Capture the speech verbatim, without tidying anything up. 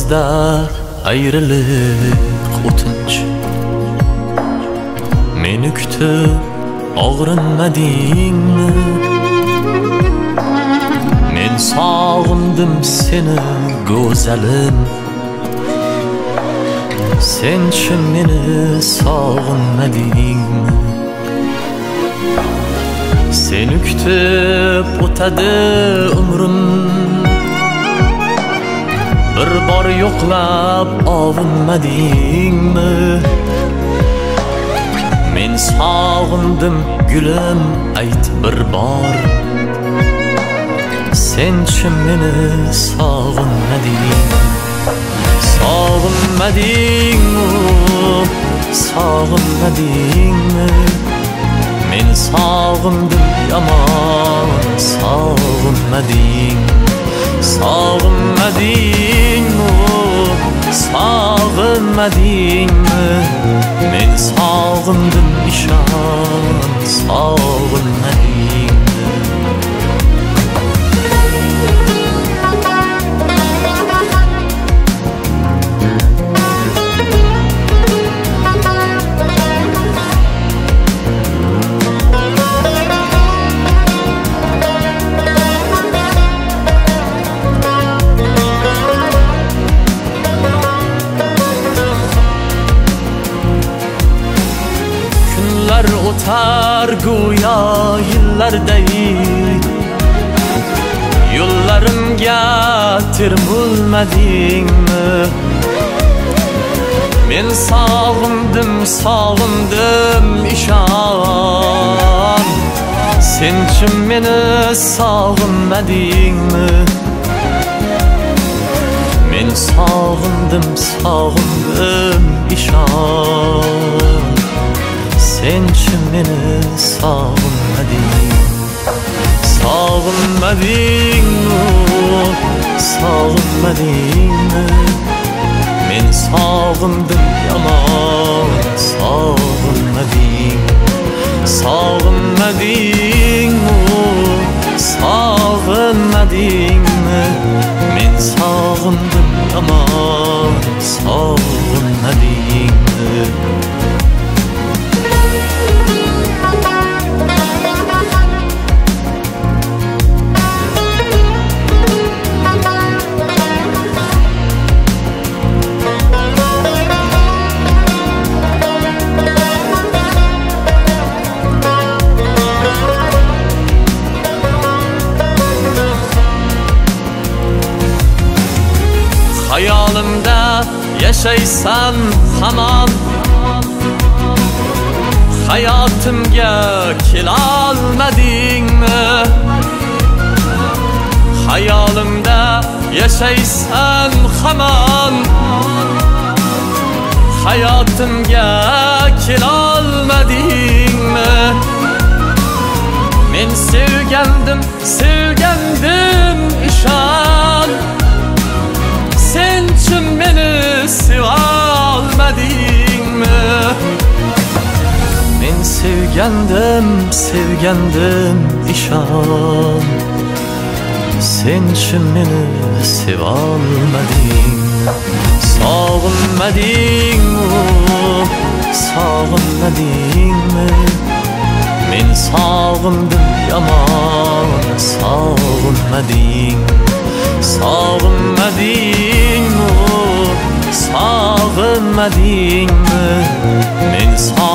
aramizda ayriliq o'tinch. Meni kutib og'rinmadingmi? Men sog'indim seni go'zalim. Senchi meni sog'inmadingmi? Seni kutib o'tadi umrim, bir bor yo'qlab ovunmadingmi? Men sog'indim gulim, ayt bir bor, senchi meni sog'inmadingmi? Sog'inmadingmi? Sog'inmadingmi? Men sog'indim yomon, sog'inmading. Sog'inmadingmi? Sog'inmadingmi? Men sog'indim ishon, sog'inmadingmi? O'tar go'yo yillarday, yo'llarimga termulmadingmi? Men sog'indim, sog'indim ishon, senchi meni sog'inmadingmi? Men sog'indim, sog'indim ishon, senchi meni sog'inmading. Sog'inmadingmi? Sog'inmadingmi? Men sog'indim yomon, sog'inmading. Sog'inmadingmi? Sog'inmadingmi? Men sog'indim yomon, sog'inmadingmi? Hayolimda yashaysan hamon, hayotimga kelolmadingmi? Hayolimda yashaysan hamon, hayotimga kelolmadingmi? Men sevgandim, sevgandim ishon, senchi meni sevolmadingmi? Men sevgandim, sevgandim ishon, senchi meni sevolmading. Sog'inmadingmi? Sog'inmadingmi? Men sog'indim yomon, sog'inmading. Sog'inmadingmi? Sog'inmadingmi? Men